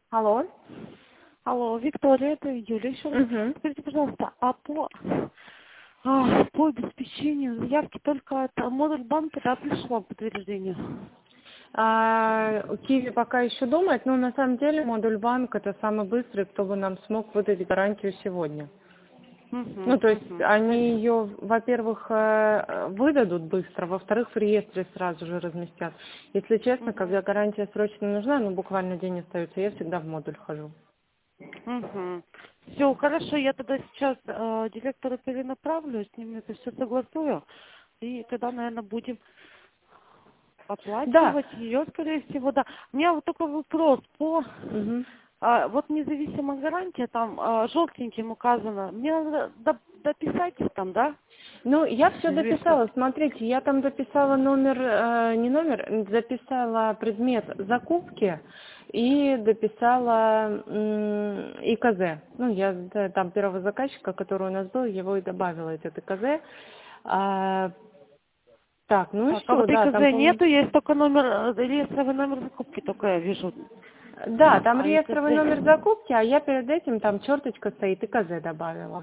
Алло. Алло, Виктория, это Юля еще раз. Угу. Скажите, пожалуйста, по обеспечению заявки только от модуль банка, да, пришло подтверждение? Киви пока еще думает, но на самом деле модуль банк это самый быстрый, кто бы нам смог выдать гарантию сегодня. Ну, то есть они ее, во-первых, выдадут быстро, во-вторых, в реестре сразу же разместят. Если честно, когда гарантия срочно нужна, ну, буквально день остается, я всегда в модуль хожу. Все, хорошо, я тогда сейчас директору перенаправлю, с ним это все согласую, и тогда, наверное, будем Да. оплачивать ее, скорее всего, да. У меня вот такой вопрос Мгм. вот независимая гарантия, там желтеньким указано. Мне надо дописать там, да? Ну, я все Известно. дописала. Смотрите, я там дописала номер, не номер, записала предмет закупки и дописала ИКЗ. Ну, там первого заказчика, который у нас был, его и добавила, это ИКЗ. Так, ну и Так, а все, вот да, ИКЗ там, по-моему, нету, есть только номер, реестровый номер закупки, только я вижу. да, там А реестровый номер ИКЗ... закупки, а я перед этим там черточка стоит, ИКЗ добавила.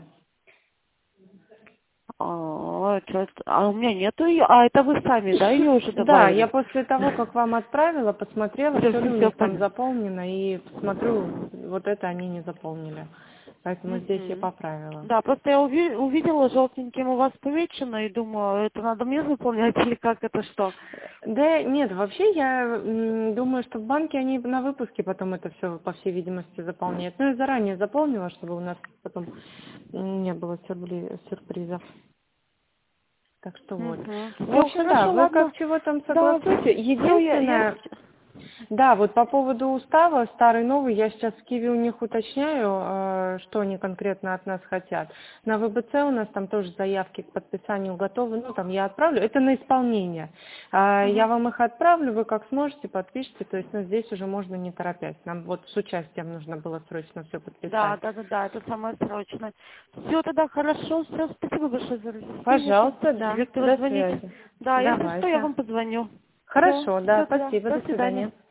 А у меня нету ее. А это вы сами, да, ее уже Да, я добавили? после того, как вам отправила, посмотрела, Все, все ли у все них там понятно. заполнено, и смотрю, вот это они не заполнили. Поэтому здесь я поправила. Да, просто я увидела желтеньким у вас помечено и думаю, это надо мне заполнять или как это что? Да, нет, вообще я думаю, что в банке они на выпуске потом это все, по всей видимости, заполняют. Ну, я заранее заполнила, чтобы у нас потом не было сюрпризов. Так что вот. В Все, общем, да, хорошо, вы как ладно. чего там Да, согласуете. все, я... Единственное, да, вот по поводу устава, старый, новый, я сейчас в Киви у них уточняю, что они конкретно от нас хотят. На ВБЦ у нас там тоже заявки к подписанию готовы, ну там я отправлю, это на исполнение. Я вам их отправлю, вы как сможете, подпишите, то есть ну, здесь уже можно не торопясь. Нам вот с участием нужно было срочно все подписать. Да, это самое срочное. Все тогда хорошо, все, спасибо большое за разъяснение. Сейчас Пожалуйста, буду да, директору до звонить. связи. Да, если что, я Давайте. вам позвоню. Все, Хорошо, да, все тогда, спасибо, до до свидания. свидания.